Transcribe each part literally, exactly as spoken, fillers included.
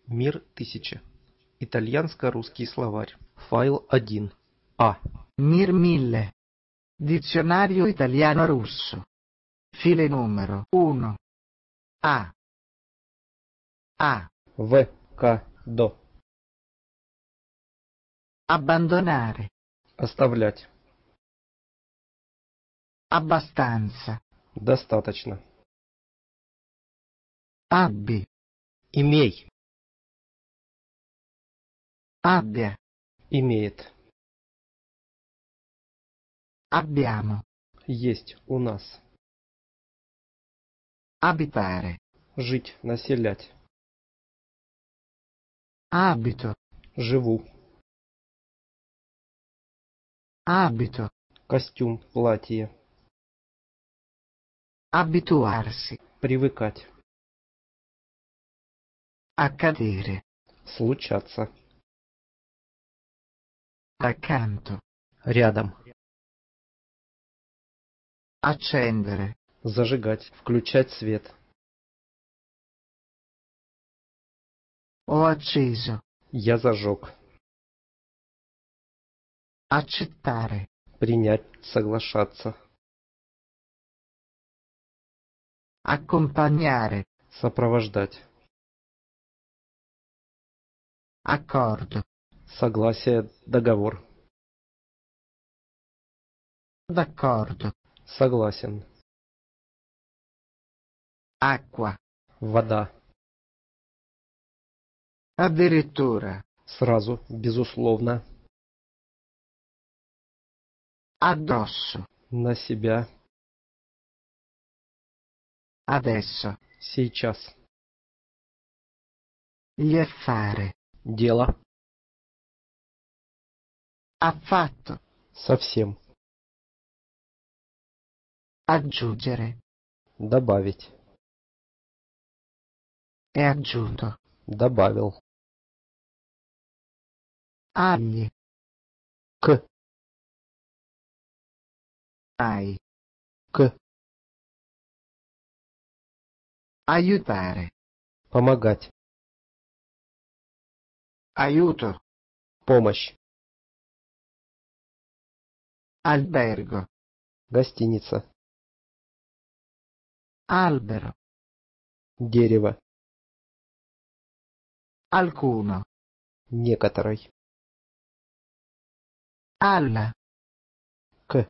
Мир тысячи. Итальянско-русский словарь. Файл один. А. Mir mille. Dizionario italiano-russo. File numero uno. A. A. В. К. До. Abbandonare. Оставлять. Abbastanza. Достаточно. Abbi. Имей. Abbia. Имеет. Abbiamo. Есть. У нас. Abitare. Жить. Населять. Abito. Живу. Abito. Костюм. Платье. Abituarsi. Привыкать. Accadere. Случаться. Accanto. Рядом. Accendere. Зажигать. Включать свет. Ho acceso. Я зажег. Accettare. Принять. Соглашаться. Accompagnare. Сопровождать. Accordo. Согласие. Договор. D'accordo. Согласен. Acqua. Вода. Addirittura. Сразу. Безусловно. Addosso. На себя. Adesso. Сейчас. Gli affari. Дело. Affatto. Совсем. Aggiungere. Добавить. È aggiunto. Добавил. Agli. К. Ai. К. Aiutare. Помогать. Aiuto. Помощь. Albergo. Гостиница. Albero. Дерево. Alcuno. Некоторой. Alla. К.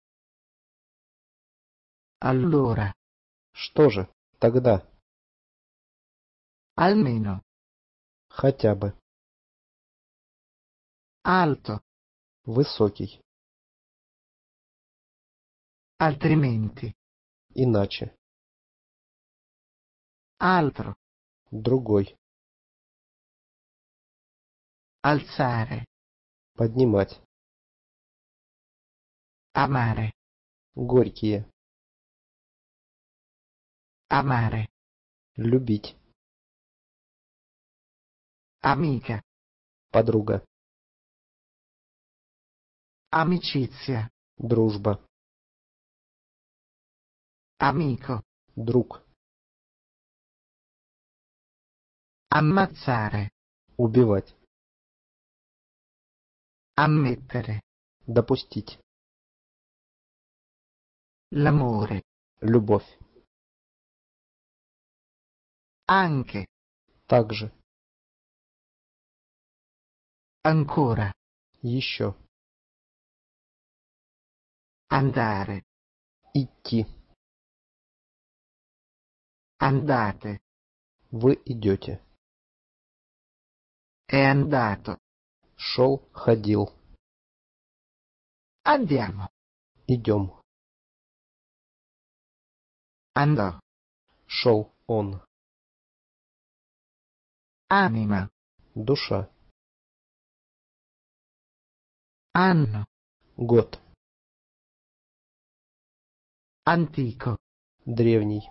Allora. Что же? Тогда. Almeno. Хотя бы. Alto. Высокий. Altrimenti. Иначе. Altro. Другой. Alzare. Поднимать. Amare. Горькие. Amare. Любить. Amica. Подруга. Amicizia. Дружба. Amico. Друг. Ammazzare. Убивать. Ammettere. Допустить. L'amore. Любовь. Anche. Также. Ancora. Еще. Andare. Идти. Andate. Вы идете. È andato. Шел, ходил. Andiamo. Идем. Andò. Шел он. Anima. Душа. Anno. Год. Antico. Древний.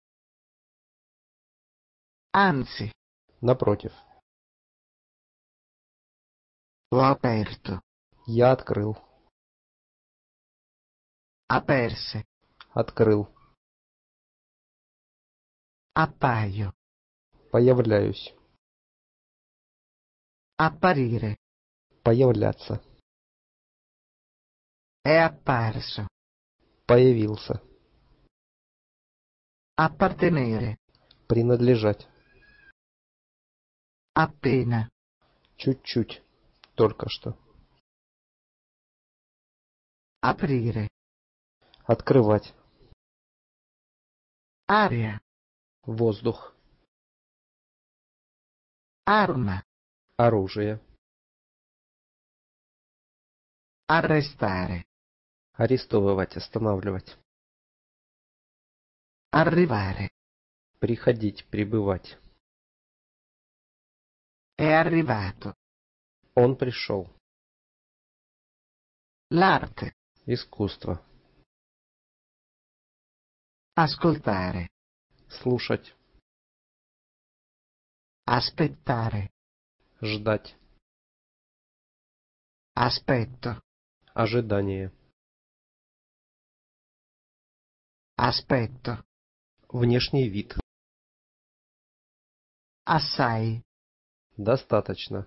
Anzi. Напротив. Ho aperto. Я открыл. Aperse. Открыл. Appaio. Появляюсь. apparire, Появляться. è apparso, Появился. appartenere, Принадлежать. appena, Чуть-чуть. Только что. aprire, Открывать. aria, Воздух. arma, Оружие. arrestare, Арестовывать. Останавливать. arrivare, Приходить. Прибывать. è arrivato, Он пришел. l'arte, Искусство. ascoltare, Слушать. aspettare, Ждать. aspetto, Ожидание. aspetto, Внешний вид. assai, Достаточно.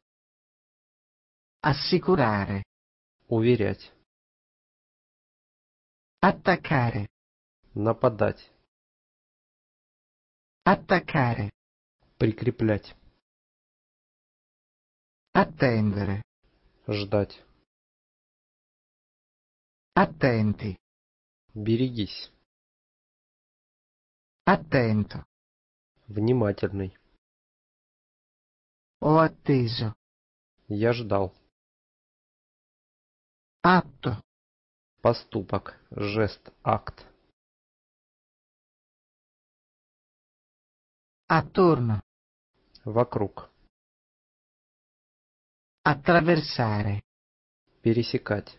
assicurare, Уверять. attaccare, Нападать. attaccare, Прикреплять. attendere, Ждать. attenti, Берегись. attento, Внимательный. ho atteso, Я ждал. atto, Поступок. Жест. Акт. attorno, Вокруг. attraversare, Пересекать.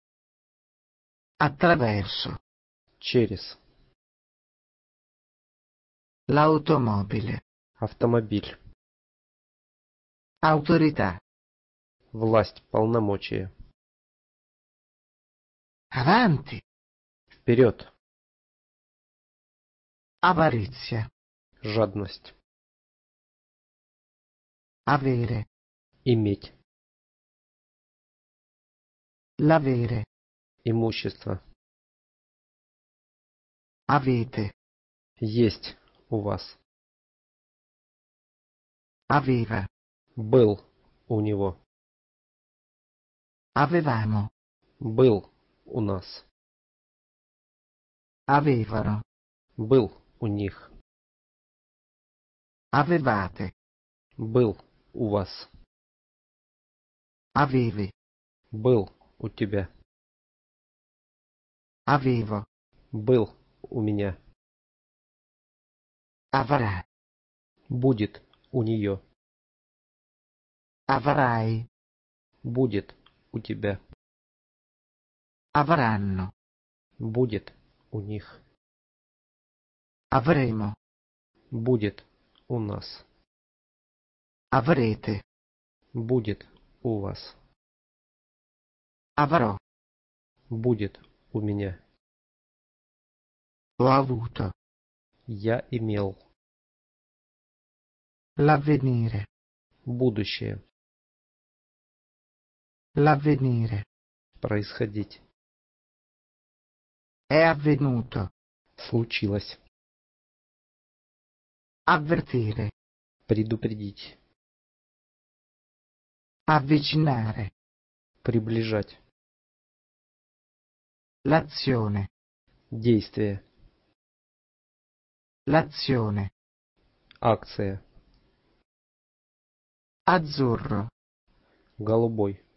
attraverso, Через. l'automobile, Автомобиль. autorità, Власть. Полномочия. avanti, Вперед. avarizia, Жадность. avere, Иметь. l'avere, Имущество. avete, Есть у вас. aveva, Был у него. avevamo, Был у нас. avevano, Был у них. avevate, Был у вас. avevi, Был у тебя. avevo, Был у меня. avrà, Будет у нее. avrai, Будет у тебя. avranno, Будет у них. avremo, Будет у нас. avrete, Будет у вас. avrò, Будет у меня. ho avuto, Я имел. l'avvenire, Будущее. l'avvenire, Происходить. è avvenuto, Случилось. avvertire, Предупредить. avvicinare, Приближать. l'azione, Действие. l'azione, Акция. azzurro, Голубой.